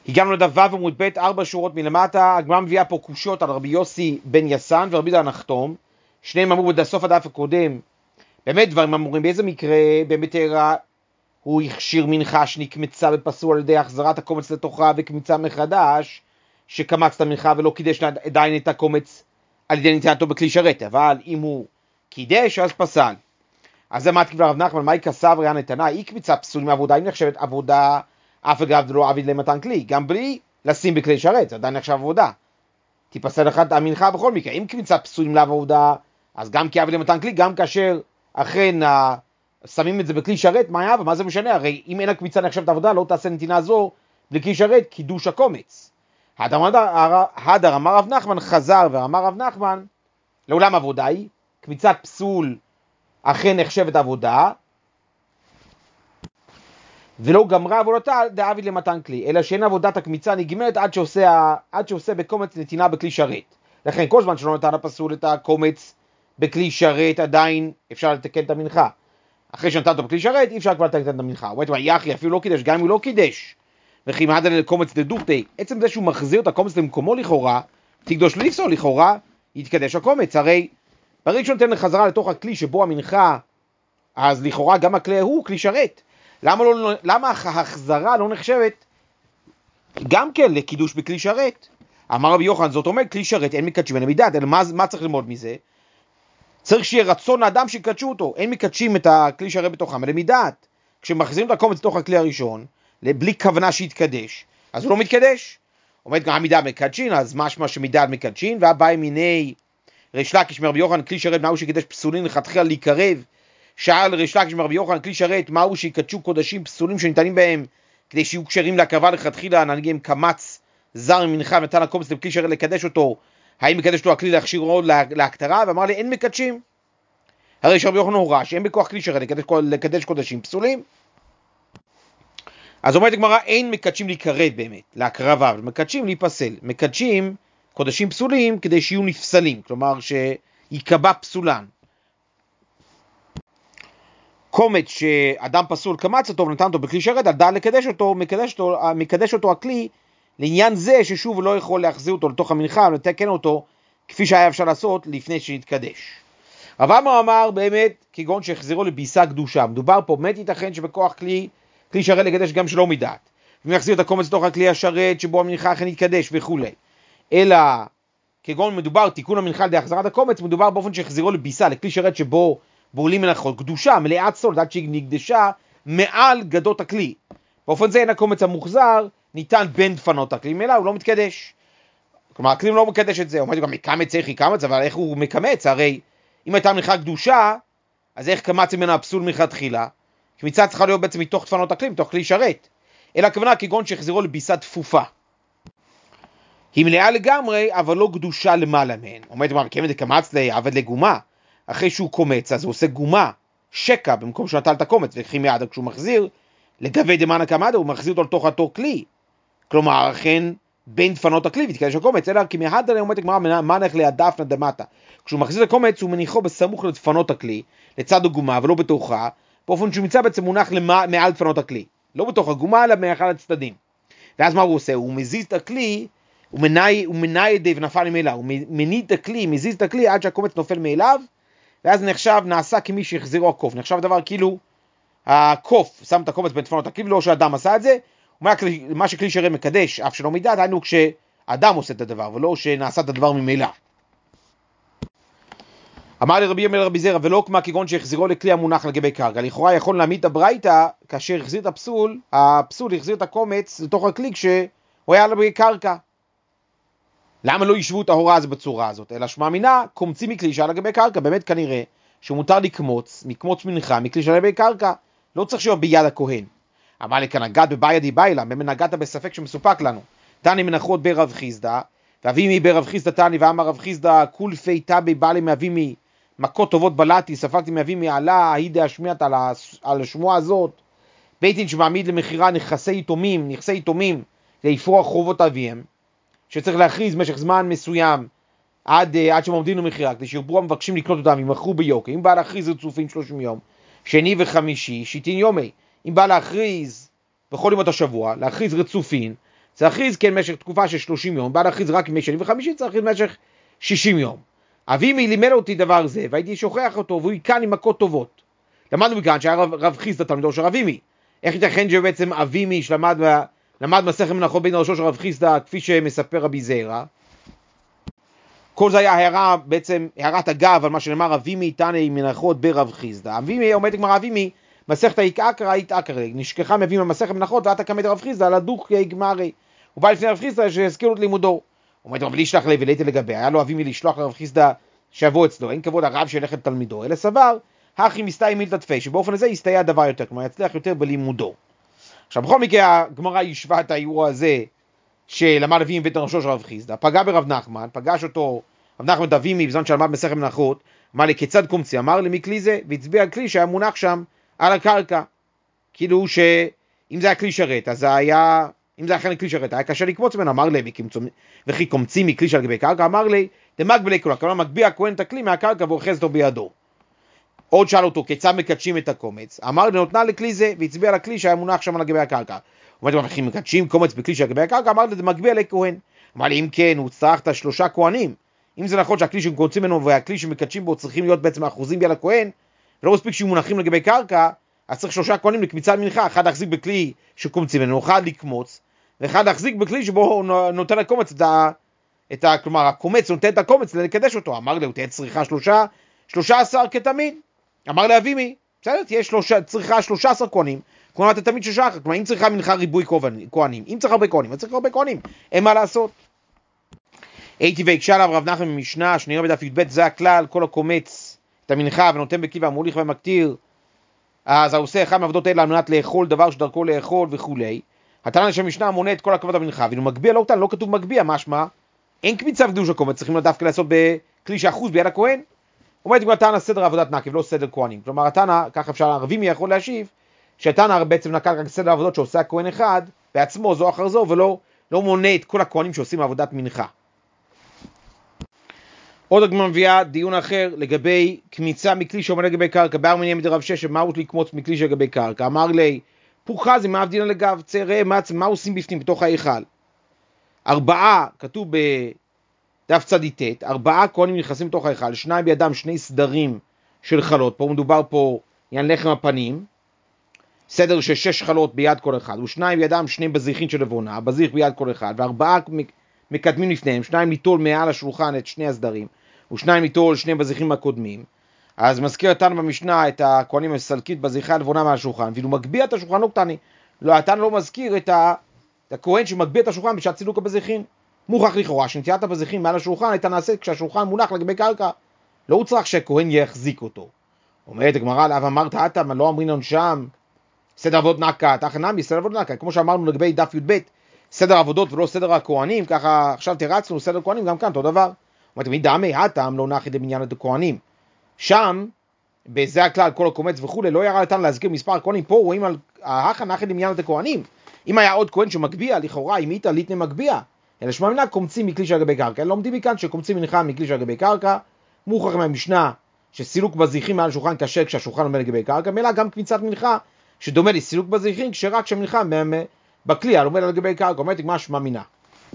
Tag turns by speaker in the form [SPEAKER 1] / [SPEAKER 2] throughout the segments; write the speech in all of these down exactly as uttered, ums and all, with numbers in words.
[SPEAKER 1] הגענו לדף ו' עמוד ב', ארבע שורות מלמטה. הגמרא מביאה פה קושיות על רבי יוסי בן יסן ורבי יהודה הנחתום. שניהם אמרו בסוף הדף הקודם, באמת דברים אמורים, באיזה מקרה באמת הראה הוא הכשיר מנחה שנקמצה בפסול על ידי החזרת הקומץ לתוכה וקמיצה מחדש, שקמץ את המנחה ולא קידש עדיין את הקומץ על ידי נטילתו בכלי שרת, אבל אם הוא קידש אז פסל. אז זה מתקיף לרב נחמן, מהי כסב רעיה נתנה? היא קמיצה פסול מעבודה, היא נחשבת עבודה, אף אגב זה לא עביד למתן כלי, גם בלי לשים בכלי שרת, זה עדיין נחשב עבודה. תיפסל לך את המנחה בכל מקרה, אם קמיצה פסולים לעבודה, אז גם כעביד למתן כלי, גם כאשר אכן שמים את זה בכלי שרת, מה היה? ומה זה משנה? הרי אם אין הקמיצה נחשבת עבודה, לא תעשה נתינה זו בכלי שרת, קידוש הקומץ. הדר אמר רב נחמן חזר ואמר רב נחמן, לעולם עבודה היא, קמיצת פסול אכן נחשבת עבודה, ולא גמרה עבודתה דעביד למתן כלי, אלא שאין עבודת הקמיצה נגמרת עד שעושה, עד שעושה בקומץ נתינה בכלי שרת. לכן כל זמן שלא נתן הפסול את הקומץ בכלי שרת, עדיין אפשר לתקן את המנחה. אחרי שנתן אותו בכלי שרת, אי אפשר כבר לתקן את המנחה. הוא אומר, יחי אפילו לא קידש, גם אם הוא לא קידש. וכי מעד על קומץ דדוכתי, עצם זה שהוא מחזיר את הקומץ למקומו לכאורה, תקדוש לפסול לכאורה, יתקדש הקומץ. הרי ברגע שהוא נותן לחזרה לתוך הכלי שבו המנחה, אז לכאורה גם הכלי הוא כלי שרת. למה, לא, למה ההחזרה לא נחשבת גם כן לקידוש בכלי שרת? אמר רבי יוחנן, זאת אומרת, כלי שרת אין מקדשים אין מידת, אלא מה, מה צריך ללמוד מזה? צריך שיהיה רצון האדם שיקדשו אותו, אין מקדשים את הכלי שרת בתוכם, אלא מידת. כשמחזירים את הקומץ לתוך הכלי הראשון, בלי כוונה שיתקדש, אז הוא לא מתקדש. עומד גם המידה מקדשין, אז משמע שמידת מקדשין, והבא מיני ריש לקיש מרבי יוחנן, כלי שרת מהו שיקדש פסולין לכתחילה להיקרב. שאל ריש לקיש מרבי יוחנן, כלי שרת מהו שיקדשו קודשים פסולים שניתנים בהם כדי שיהיו קשרים להקרבה לכתחילה, נגיד קמץ זר ממנחה ונתן הקומץ לכלי שרת לקדש אותו, האם מקדש אותו הכלי להכשירו להקטרה? ואמר לי אין מקדשים. הרי שרבי יוחנן הורה שאין בכוח כלי שרת לקדש, לקדש קודשים פסולים. אז אומרת הגמרא, אין מקדשים להיקרב באמת, להקרבה, מקדשים להיפסל. מקדשים קודשים פסולים כדי שיהיו נפסלים, כלומר שיקבע פסולן. קומץ שאדם פסול קמץ אותו ונתן אותו בכלי שרת, על דעת לקדש אותו, מקדש אותו, מקדש אותו הכלי לעניין זה ששוב הוא לא יכול להחזיר אותו לתוך המנחה ולתקן אותו כפי שהיה אפשר לעשות לפני שנתקדש. רב עמר אמר באמת כגון שהחזירו לביסה קדושה, מדובר פה באמת ייתכן שבכוח כלי כלי שרת לקדש גם שלא מדעת, ומחזיר את הקומץ לתוך הכלי השרת שבו המנחה אכן יתקדש וכו'. אלא כגון מדובר תיקון המנחה על החזרת הקומץ, מדובר באופן שהחזירו לביסה, לכלי שרת שבו בועלים מנחות קדושה מלאת סול, עד שהיא נקדשה מעל גדות הכלי. באופן זה אין הקומץ המוחזר ניתן בין דפנות הכלי, אלא הוא לא מתקדש. כלומר הכלי לא מקדש את זה. הוא אומר גם מקמץ איך יקמץ, אבל איך הוא מקמץ? הרי אם הייתה מנחה קדושה, אז איך קמץ ממנה הפסול מלכתחילה? קמיצה צריכה להיות בעצם מתוך דפנות הכלי, מתוך כלי שרת. אלא הכוונה כגון שהחזירו לביסה תפופה. היא מלאה לגמרי, אבל לא קדושה למעלה מהן. אומרת, מה, כמד הקמץ לעבד לגומה? אחרי שהוא קומץ, אז הוא עושה גומה, שקע, במקום שהוא נטל את הקומץ, וכי מיד כשהוא מחזיר, לגבי דמן הקמדה, הוא מחזיר אותו לתוך אותו כלי. כלומר, אכן, בין דפנות הכלי, ותקדש הקומץ, אלא כי מהד עליה אומרת הגמרא, מנח לידף נדמתה. כשהוא מחזיר את הקומץ, הוא מניחו בסמוך לדפנות הכלי, לצד הגומה, ולא בתוכה, באופן שהוא מצא בעצם מונח למה, מעל דפנות הכלי. לא בתוך הגומה, אלא מאחד הצדדים. ואז מה הוא עושה? הוא מזיז את הכלי, הוא מנעי, הוא מנעי ידי ונפל מאליו, הוא מניד את הכלי, מזיז את הכלי עד שהקומץ נופל מאליו, ואז נחשב, נעשה כמי שהחזירו הקוף. נחשב דבר כאילו, הקוף שם את הקומץ בין דפנות הכלי, לא שאדם עשה את זה, מה שכלי שרת מקדש, אף שלא מידת, היינו כשאדם עושה את הדבר, ולא שנעשה את הדבר ממילא. אמר לרבי ימל רבי זרע, ולא כמו כגון שהחזירו לכלי המונח לגבי קרקע. לכאורה יכול להעמיד את הברייתא, כאשר החזיר את הפסול, הפסול החזיר את הקומץ לתוך הכלי כשהוא היה לגבי קרקע. למה לא ישבו את ההוראה הזו בצורה הזאת? אלא שמאמינה, קומצים מכלי שהיה לגבי קרקע. באמת כנראה שמותר לקמוץ, מקמוץ מנחה, מכלי שהיה לגבי קרקע, לא צריך להיות ביד הכהן. אמר לי כאן, נגעת בבעיה די ביילה, באמת נגעת בספק שמסופק לנו. תני מנחות ברב חיסדא, ואבימי ברב חיסדא תני, ואמר רב חיסדא, כולפי טבי בעלי מאבימי, מכות טובות בלעתי, ספקתי מאבימי עלה, הידי השמיעת על, על השמועה הזאת, בית דין שמעמיד למחירה נכסי יתומים, נכסי יתומים, להפרוע חובות אביהם, שצריך להכריז משך זמן מסוים, עד, עד שהם עומדים למחירה, כדי שירבו המבקשים לקנות אותם, ימכרו ביוקר. אם בא להכריז רצופים שלושים יום, שני וחמישי, שיטין יומי. אם בא להכריז בכל ימות השבוע, להכריז רצופין, צריך להכריז כן במשך תקופה של שלושים יום, בא להכריז רק ימי שני וחמישי, צריך להכריז במשך שישים יום. אבימי לימד אותי דבר זה, והייתי שוכח אותו, והוא יקן עם מכות טובות. למדנו מכאן שהיה רב, רב חיסדא תלמידו של אבימי. איך ייתכן שבעצם אבימי שלמד למד מסכת מנחות בין ראשו של רב חיסדא, כפי שמספר רבי זעירא? כל זה היה הערה, בעצם הערת אגב על מה שנאמר אבימי תנא מנחות ברב חיסדא. אבימי, אומרת הגמרא, אבימי מסכת איקרא איתעקרא, נשכחה מאבימי מסכת מנחות ואתה קמת רב חיסדא לדוך גמרי. הוא בא לפני רב חיסדא שהזכירו את לימודו. אומרת רב לישלח ליה ולית לגבי, היה לו אבימי לשלוח לרב חיסדא שיבוא אצלו, אין כבוד הרב שילך לתלמידו, אלא סבר הכי מסתיים מילתא תפי, שבאופן הזה יסתייע הדבר יותר, כלומר יצליח יותר בלימודו. עכשיו בכל מקרה הגמרא ישבה את האירוע הזה שלמד אבימי בית ראשו של רב חיסדא, פגע ברב נחמן, פגש אותו רב נחמן את אבימי בזמן שלמד מסכת מנחות, אמר לי כיצד קומצי, אמר לי מכלי זה, והצביע על כלי שהיה מונח שם על הקרקע, כאילו שאם זה היה כלי שרת, אז זה היה, אם זה היה כלי שרת, היה קשה לקמוץ ממנו, אמר לי, וכי קומצי מכלי שעל גבי קרקע, אמר לי, דמגבילי כולה, כלומר מגביה הכהן את הכלי מהקרקע ואוחז אותו בידו. עוד שאל אותו, כיצד מקדשים את הקומץ? אמר לי, נותנה לכלי זה, והצביע על הכלי שהיה מונח שם על גבי הקרקע. אומרת לו, וכי מקדשים קומץ בכלי שעל גבי הקרקע? אמר לי, דמגביה לכהן. אמר לי, אם כן, הוא צריך את השלושה כהנים. אם זה נכון שהכלי שמקוצים ממנו והכלי שמקדשים בו צריכים להיות בעצם האחוזים ביד הכהן, ולא מספיק שיהיו מונחים לגבי קרקע, אז צריך שלושה כהנים לקמיצת מנחה, אחד להחזיק בכלי שקומצים ממנו, אחד לקמוץ, ואחד להחזיק בכלי שבו הוא נותן לקומץ את ה... את ה... כלומר, הקומץ נותן את הקומץ לקדש אותו. אמר לי, הוא תהיה צריכה שלושה, שלושה עשר כתמיד. אמר לי, אבימי, בסדר, תהיה שלושה, צריכה שלושה עשר כהנים, כלומר, אתה תמיד שלושה אחר, כלומר, אם צריכה מנחה ריבוי כהנים, אם צריך הרבה כהנים, אז צריך הרבה כהנים, אין מה לעשות. הייתי והקשה עליו רב נחמן ממשנה, שנראה בדף י"ב, זה הכלל, כל הקומץ את המנחה ונותן בכלי והמוליך ומקטיר, אז הוא עושה אחד מעבודות האלה על מנת לאכול דבר שדרכו לאכול וכולי. התנא של המשנה מונה את כל הכבוד המנחה, ואילו מגביה לא אותן, לא כתוב מגביה, משמע, אין קמיצה וקדוש הקומץ, צריכים דווקא לעשות בכלי שאחוז ביד הכהן. אומרת כבר התנא סדר עבודת נקב, לא סדר כהנים. כלומר, התנא, כך אפשר, הרבימי יכול להשיב, שהתנא בעצם נקל רק סדר עבודות שעושה הכהן אחד, בעצמו זו אחר זו, ולא לא מונה את כל הכהנים שעושים עבודת מנחה. עוד הגמרא מביאה דיון אחר לגבי קמיצה מכלי שעומד לגבי קרקע, בארמניה מדרב שש, מה הוא לקמוץ מכלי שלגבי קרקע? אמר לי, פוחזי, מה הבדין לגב, צראה, מה עושים בפנים בתוך ההיכל? ארבעה, כתוב בדף צדיטט, ארבעה כהנים נכנסים בתוך ההיכל, שניים בידם שני סדרים של חלות, פה מדובר פה עניין לחם הפנים, סדר של שש חלות ביד כל אחד, ושניים בידם שני בזיחין של לבונה, בזיח ביד כל אחד, וארבעה מקדמים לפניהם, שניים ליטול מעל השולחן את שני הסדרים, ושניים ליטול שני בזיחים הקודמים. אז מזכיר התנא במשנה את הכהנים הסלקית בזיחה לבונה מעל השולחן, ואילו מגביה את השולחן לא קטני, לא, התנא לא מזכיר את ה... הכהן שמגביה את השולחן בשעת סילוק הבזיחין. מוכח לכאורה שנטיית הבזיחין מעל השולחן הייתה נעשית כשהשולחן מונח לגבי קרקע, לא הוא צריך שהכהן יחזיק אותו. אומרת הגמרא, לאו אמרת אתה, מה לא אומרים לנו שם סדר עבוד נקה, תחנמי סדר עבוד נקה, כמו שאמרנו לגבי דף י"ב, סדר עבודות ולא סדר הכהנים, ככה עכשיו תרצנו סדר כהנים גם כאן, אותו דבר. אומרת, מי דמי הטעם לא נחי דבניין את הכהנים. שם, בזה הכלל, כל הקומץ וכו', לא יראה לתן להזכיר מספר הכהנים, פה רואים על ההכה נחי דבניין את הכהנים. אם היה עוד כהן שמגביה, לכאורה, אם איתה ליתנה מגביה, אלא שמע מינה קומצים מכלי של גבי קרקע. לומדים מכאן שקומצים מנחה מכלי של גבי קרקע, מוכח מהמשנה שסילוק בזיחים מעל השולחן קשה כשהשולחן עומד לגבי קרקע, מלא גם קמיצת מנחה שדומה לסילוק בזיחים כשרק שהמנחה בכלי עומד על גבי קרקע, אומרת מה שמע מינה.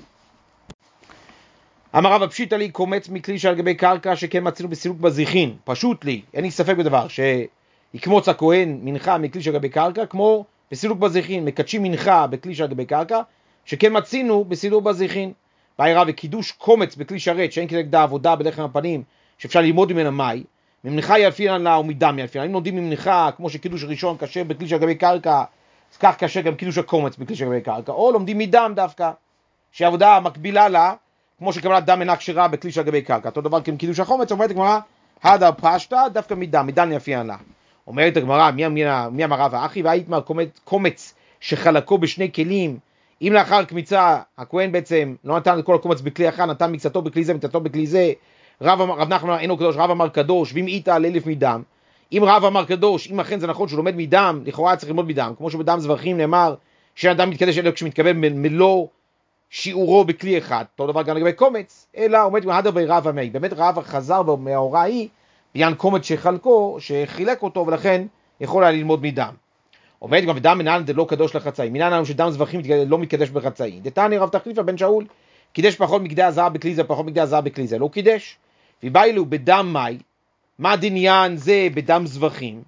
[SPEAKER 1] אמר רב פשיטא לי קומץ מכלי שעל גבי קרקע שכן מצינו בסילוק בזיחין, פשוט לי, אין לי ספק בדבר, שיקמוץ הכהן מנחה מכלי שעל גבי קרקע, כמו בסילוק בזיחין, מקדשים מנחה בכלי שעל גבי קרקע, שכן מצינו בסילוק בזיחין. באי רב וקידוש קומץ בכלי שרת, שאין כנגדה עבודה בלחם הפנים, שאפשר ללמוד ממנה מאי, ממנחה ילפינן לה ומידם ילפינן. אם לומדים ממנחה, כמו שקידוש ראשון קשה בכלי שעל גבי קרקע, אז כך קשה גם קידוש הקומץ בכלי שעל גבי קרקע, או לומדים מדם דווקא, שעבודה מקבילה לה, כמו שקבלת דם אינה כשרה בכלי של גבי קרקע. אותו דבר כמו קידוש החומץ, אומרת הגמרא, הדר פשטה, דווקא מדם, מדם יפיין לה. אומרת הגמרא, מי, מי, מי אמרה ואחי, והאיתמר קומץ שחלקו בשני כלים, אם לאחר קמיצה, הכהן בעצם לא נתן את כל הקומץ בכלי אחד, נתן מקצתו בכלי זה, מקצתו בכלי זה, רב, רב נחמן אינו קדוש, רב אמר קדוש, ואם איתה על אלף מדם, אם רב אמר קדוש, אם אכן זה נכון שהוא לומד מדם, לכאורה צריך ללמוד מדם, כמו שבדם זבחים נאמר, שאדם מתקדש אלף כשמתכוון מלוא שיעורו בכלי אחד, אותו דבר גם לגבי קומץ, אלא עומד מהדר ורב המי, באמת רב חזר מההוראה היא, בעניין קומץ שחלקו, שחילק אותו, ולכן יכול היה ללמוד מדם. עומד גם ודם מנהל זה לא קדוש לחצאי, מנהל לנו שדם זבחים לא מתקדש בחצאי. דתני רב תחליפה בן שאול, קידש פחות מקדי הזהב בכלי זה, פחות מקדי הזהב בכלי זה, לא קידש. ובא אלו בדם מי, מה דניין זה בדם זבחים?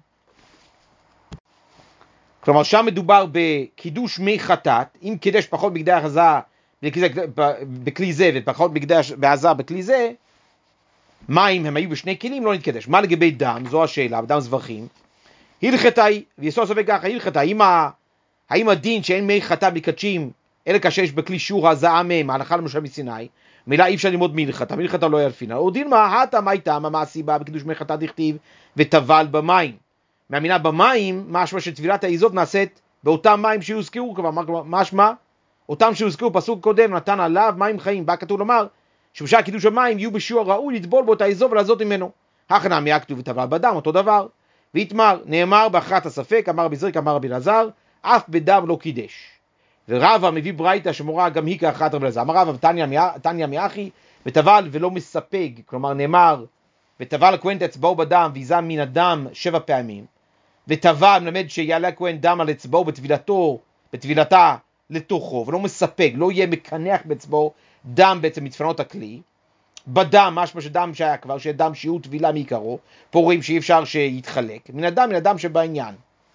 [SPEAKER 1] כלומר, שם מדובר בקידוש מי חטאת, אם קידש פחות מקדי הזהב בכלי זה, ופחות מקדי הזהב בכלי זה, מים הם היו בשני כלים, לא נתקדש. מה לגבי דם? זו השאלה, בדם זבחים. הלכתאי, ויסוד ספק ככה, הלכתאי, האם, האם הדין שאין מי חטא מקדשים, אלא כאשר יש בכלי שיעור הזעה מהם, ההלכה למשל מסיני, מילה אי אפשר ללמוד מלכתא, מלכתא לא ילפינה. או דין מה, הטה, מה איתם, מה הסיבה בקידוש מי חטא דכתיב, וטבל במים. מהמינה במים, משמע שטבילת האיזוב נעשית באותם מים שהוזכרו, כלומר, משמע, אותם שהוזכרו, פסוק קודם, נתן עליו מים חיים, בא כתוב לומר, שבשעה קידוש המים יהיו בשיעור ראוי לטבול בו את האיזוב ולעזות ממנו. הכנה מיה כתוב וטבל בדם, אותו דבר. והתמר, נאמר בהכרעת הספק, אמר רבי זריק, אמר רבי אלעזר, אף בדם לא קידש. ורבא מביא ברייתא שמורה גם היא כאחת רבי אלעזר. אמר רבא, תניא מאחי, וטבל ולא מספג, כלומר נאמר, וטבל הכהן את אצבעו בדם, ויזם מן הדם שבע פעמים, וטבל מלמד שיעלה הכהן דם על אצבעו בטבילתו, בטבילתה לתוכו, ולא מספג, לא יהיה מקנח באצבעו דם בעצם מצפנות הכלי, בדם, משמע שדם שהיה כבר, שדם שיעור טבילה מעיקרו, פה רואים שאי אפשר שיתחלק, מן הדם, מן הדם שבעניין.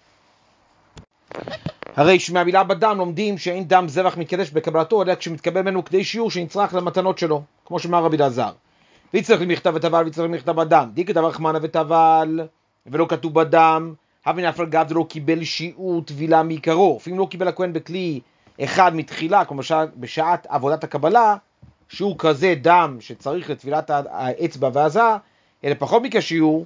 [SPEAKER 1] הרי שמהמילה בדם לומדים שאין דם זבח מתקדש בקבלתו, אלא כשמתקבל ממנו כדי שיעור שנצרך למתנות שלו, כמו שאמר רבי אלעזר. ויצטרך למכתב וטבל, ויצטרך למכתב בדם. די כתב רחמנא וטבל, ולא כתוב בדם, הבין אף על גב זה לא קיבל שיעור טבילה מעיקרו. אפילו לא קיבל הכהן בכלי אחד מתחילה, כמו בשעת עבודת הקבלה, שיעור כזה דם שצריך לטבילת האצבע והזעה, אלא פחות מכשיעור,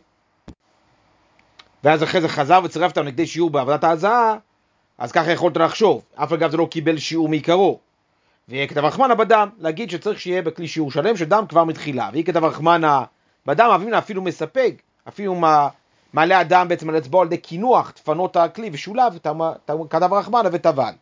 [SPEAKER 1] ואז אחרי זה חזר וצירף אותם לכדי שיעור בעבודת ההזעה, אז ככה יכולת לחשוב, אף אגב זה לא קיבל שיעור מעיקרו. וכתב רחמנא בדם, להגיד שצריך שיהיה בכלי שיעור שלם שדם כבר מתחילה. והיא כתב רחמנא בדם, אבינה אפילו מספק, אפילו מעלה הדם בעצם על אצבעו על ידי קינוח, דפנות הכלי ושולב, כתב רחמנא וטבל.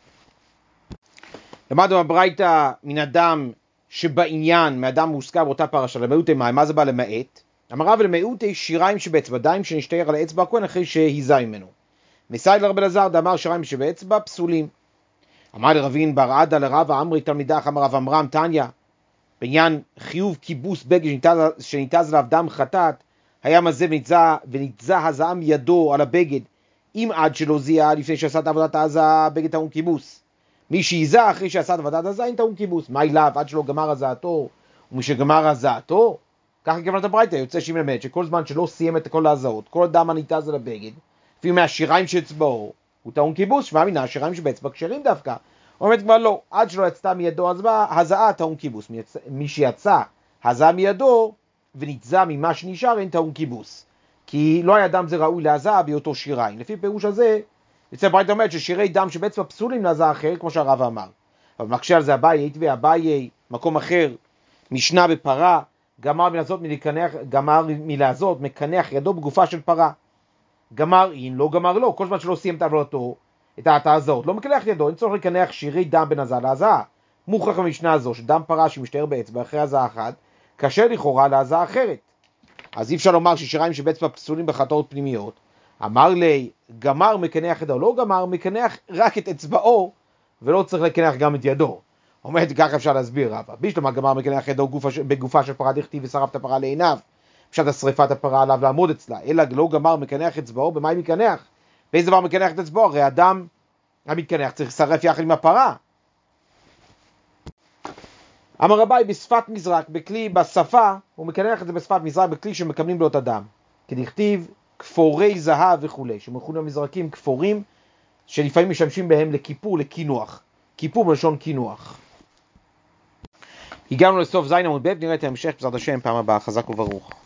[SPEAKER 1] למדנו הברייתא מן הדם שבעניין, מהדם מוזכר באותה פרשה, למעוטי מים, מה זה בא למעט? אמר רב למעוטי שיריים שבאצבע, דם שנשתער על האצבע הכהן אחרי שהיזה ממנו. מסייד לרבי אלעזר דאמר שיריים שבאצבע פסולים. אמר לרבין בר עדה לרב עמרי תלמידך, אמר רב עמרם תניא, בעניין חיוב כיבוס בגד שניתז עליו דם חטאת, היה מזה וניתזה הזעה מידו על הבגד, אם עד שלא זיהה לפני שעשה את עבודת ההזעה, בגד טעון כיבוס. מי שיזה אחרי שעשה את עבודת ההזעה, אין טעון כיבוס. מה אליו עד שלא גמר הזעתו, ומי שגמר הזעתו, ככה כוונת הברייתא, יוצא שהיא מלמד שכל זמן שלא סיים את כל ההזעות, כל הדם הניתז על הבגד, אפילו מהשיריים שאצבעו, הוא טעון כיבוס, שמה מינה, השיריים שבאצבע כשרים דווקא. אומרת כבר לא, עד שלא יצא מידו הזעה, טעון כיבוס. מי שיצא הזעה מידו ונתזה ממה שנשאר, אין טעון כיבוס. כי לא היה דם זה ראוי להזעה באותו שיריים. לפי פירוש הזה, יצא ברייתא אומרת ששירי דם שבאצבע פסולים להזעה אחרת, כמו שהרב אמר. אבל מקשה על זה אביי, הייתי ואביי, מקום אחר, משנה בפרה, גמר מלעזות מלקנח, גמר מלעזות, מקנח ידו בגופה של פרה. גמר אין, לא גמר לא, כל זמן שלא סיים את עבודתו, את ההזעות, לא מקנח ידו, אין צורך לקנח שירי דם בין הזעה להזעה. מוכרח במשנה הזו, שדם פרה שמשתער באצבע אחרי הזעה אחת, קשה לכאורה להזעה אחרת. אז אי אפשר לומר ששיריים שבאצבע פסולים בחטאות פנימיות. אמר לי, גמר מקנח ידו, לא גמר, מקנח רק את אצבעו, ולא צריך לקנח גם את ידו. אומרת, ככה אפשר להסביר רבא. בישלמה גמר מקנח ידו בגופה של פרה דכתיב ושרף את הפרה לעיניו. פשט השריפת הפרה עליו לעמוד אצלה, אלא לא גמר מקנח אצבעו, במה היא מקנח? באיזה דבר מקנח את אצבעו? הרי אדם המתקנח צריך לשרף יחד עם הפרה. אמר רבי בשפת מזרק, בכלי, בשפה, הוא מקנח את זה בשפת מזרק, בכלי שמקבלים לו את הדם. כדכתיב כפורי זהב וכו', שמכונים המזרקים כפורים, שלפעמים משמשים בהם לכיפור, לקינוח. כיפור בלשון קינוח. הגענו לסוף זין עמוד ב', נראה את ההמשך בעזרת השם פעם הבאה, חזק וברוך.